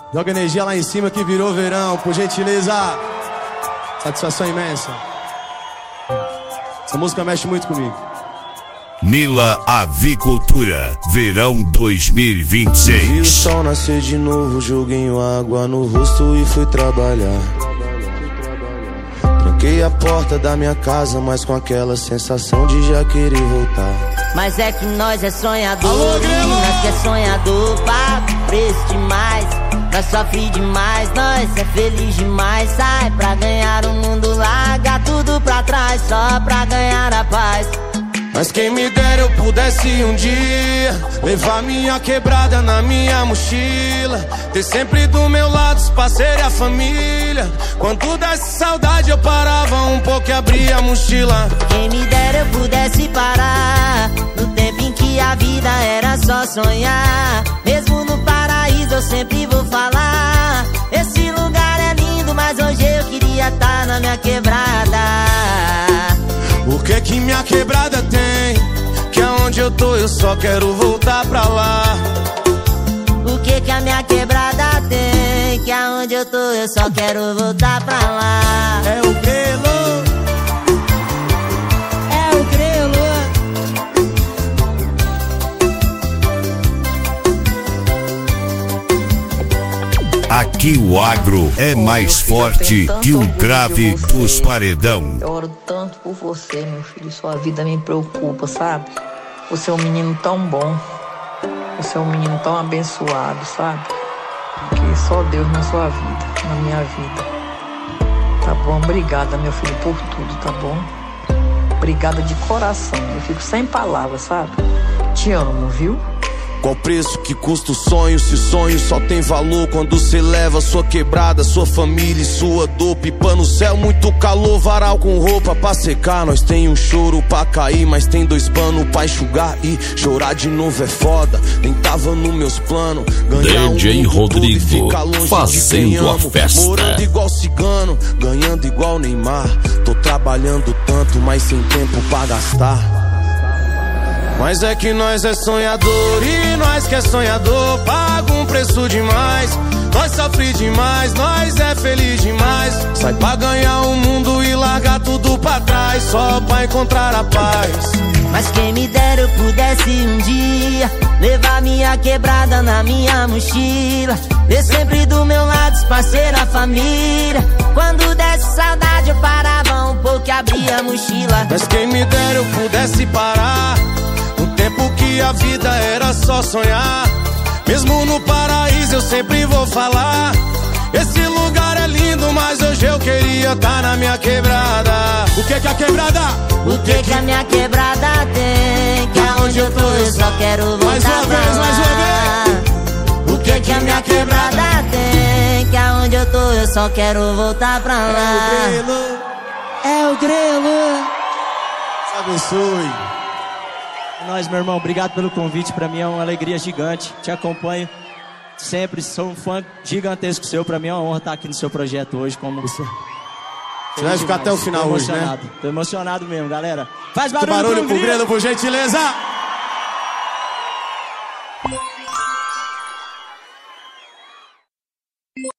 Joga energia lá em cima que virou verão, por gentileza. Satisfação imensa. Essa música mexe muito comigo. Mila Avicultura, verão 2026. Vi o sol nascer de novo, joguei água no rosto e fui trabalhar. Tranquei a porta da minha casa, mas com aquela sensação de já querer voltar. Mas é que nós é sonhador, nós que é sonhador, paga preço demais. Nós sofre demais, nós é feliz demais. Sai pra ganhar o mundo, larga tudo pra trás, só pra ganhar a paz. Mas quem me dera eu pudesse um dia levar minha quebrada na minha mochila, ter sempre do meu lado os parceiros e a família. Quando desse saudade eu parava um pouco e abria a mochila. Quem me dera eu pudesse parar no tempo em que a vida era só sonhar. Mesmo no paraíso eu sempre vou falar, esse lugar é lindo, mas hoje eu queria estar na minha quebrada. O que que minha quebrada tem? Que aonde eu tô eu só quero voltar pra lá. O que que a minha quebrada tem? Que aonde eu tô eu só quero voltar pra lá. É o grelo. É o grelo. Aqui o agro é mais forte que o grave dos paredão. Eu oro tanto por você, meu filho. Sua vida me preocupa, sabe? Você é um menino tão bom. Você é um menino tão abençoado, sabe? Que só Deus na sua vida, na minha vida. Tá bom? Obrigada, meu filho, por tudo, tá bom? Obrigada de coração. Eu fico sem palavras, sabe? Te amo, viu? Qual preço que custa o sonho? Se sonho só tem valor quando cê leva sua quebrada, sua família e sua dor. Pipa no céu, muito calor, varal com roupa pra secar. Nós tem um choro pra cair, mas tem dois panos pra enxugar. E chorar de novo é foda, nem tava nos meus planos. Ganhar DJ Rodrigo, fazendo a festa. Morando igual cigano, ganhando igual Neymar. Tô trabalhando tanto, mas sem tempo pra gastar. Mas é que nós é sonhador e nós que é sonhador paga um preço demais. Nós sofre demais, nós é feliz demais. Sai pra ganhar o mundo e largar tudo pra trás, só pra encontrar a paz. Mas quem me dera eu pudesse um dia levar minha quebrada na minha mochila, ter sempre do meu lado os parceiros, a família. Quando desse saudade eu parava um pouco e abria a mochila. Mas quem me dera eu pudesse parar no tempo que a vida era só sonhar. Mesmo no paraíso eu sempre vou falar, esse lugar é lindo, mas hoje eu queria estar na minha quebrada. O que que a quebrada? O que que a minha quebrada tem? Que aonde eu tô eu só quero voltar mais uma pra vez, lá. mais uma vez. O que que a minha quebrada tem? Que aonde eu tô eu só quero voltar pra lá. É o grelo. É o grelo. Se abençoe. Nós, meu irmão, obrigado pelo convite. Pra mim é uma alegria gigante. Te acompanho sempre, sou um fã gigantesco seu. Pra mim é uma honra estar aqui no seu projeto hoje. Como você vai ficar até o final hoje, né? Tô emocionado mesmo, galera. Faz barulho pro grelo, por gentileza.